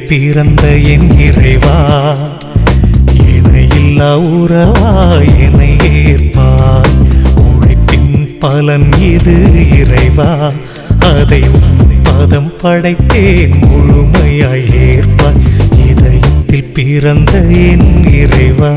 பிறந்த என் இறைவா, இணையில்லா உறவா என்னை ஏற்பாய். உழைப்பின் பலன் இது இறைவா, அதை பதம் படைத்தேன் முழுமையாய் ஏற்பாய். இதயத்தில் பிறந்த என் இறைவா,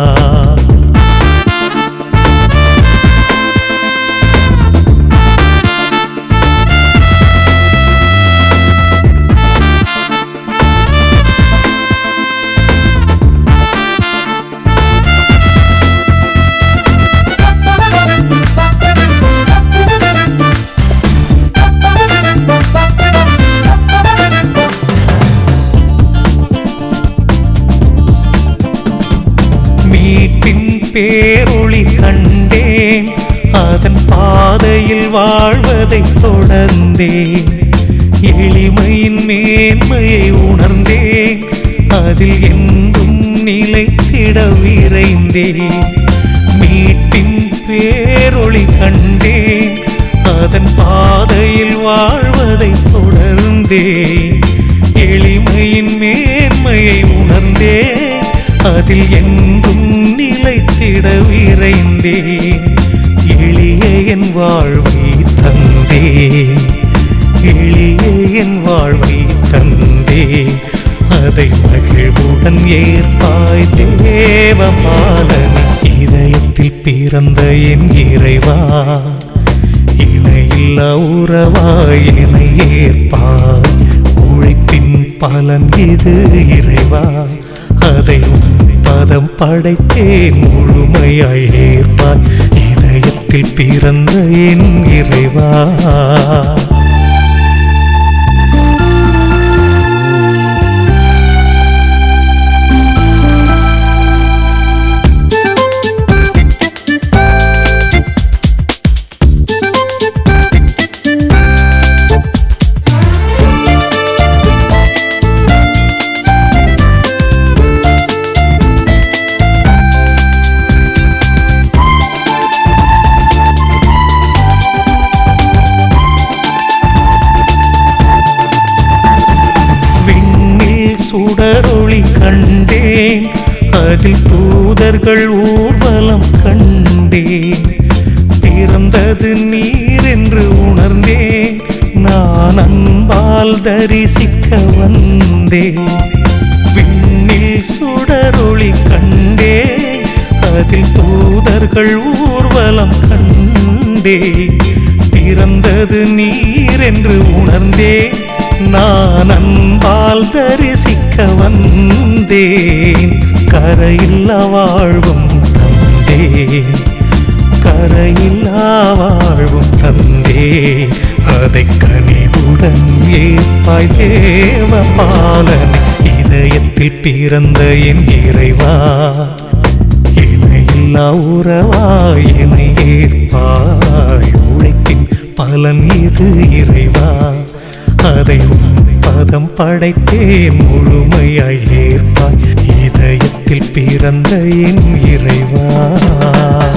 பேரொளி கண்டேன், அதன் பாதையில் வாழ்வதை தொடர்ந்தேன். எளிமையின் மேன்மையை உணர்ந்தேன், அதில் என்றும் நிலைத்திட விரைந்தேன். மீட்பின் பேரொளி கண்டேன், அதன் பாதையில் வாழ்வதை தொடர்ந்தேன். எளிமையின் மேன்மையை உணர்ந்தேன், அதில் என்றும் நிலைத்திட விரைந்தேன். எளிய என் வாழ்வை தந்தேன், எளிய என் வாழ்வை தந்தேன். அதை மகிழ்வுடன் ஏற்பாய் தேவபாலன். இதயத்தில் பிறந்த என் இறைவா, இணையில்லா உறவாய் என்னை ஏற்பாய். உழைப்பின் பலன் இது இறைவா, அதை பதம் படைத்தேன் முழுமையாய் ஏற்பாய். இதயத்தில் பிறந்த என் இறைவா, சுடரொளி கண்டேன், அதில் தூதர்கள் ஊர்வலம் கண்டேன். பிறந்தது நீர் என்று உணர்ந்தேன், நான் அன்பால் தரிசிக்க வந்தேன். விண்ணில் சுடரொளி கண்டேன், அதில் தூதர்கள் ஊர்வலம் கண்டேன். பிறந்தது நீர் என்று உணர்ந்தேன், நான் அன்பால் தரிசிக்க வந்தேன். கரையில்லா வாழ்வும் தந்தேன், கரையில்லா வாழ்வும் தந்தேன். அதை கனிவுடன் ஏற்பாய் தேவபாலன். இதயத்தில் பிறந்த என் இறைவா, இணையில்லா உறவாய் என்னை ஏற்பாய். உழைப்பின் பலன் இது இறைவா, அதை பதம் படைத்தேன் முழுமையாய் ஏற்பாய். இதயத்தில் பிறந்த என் இறைவா.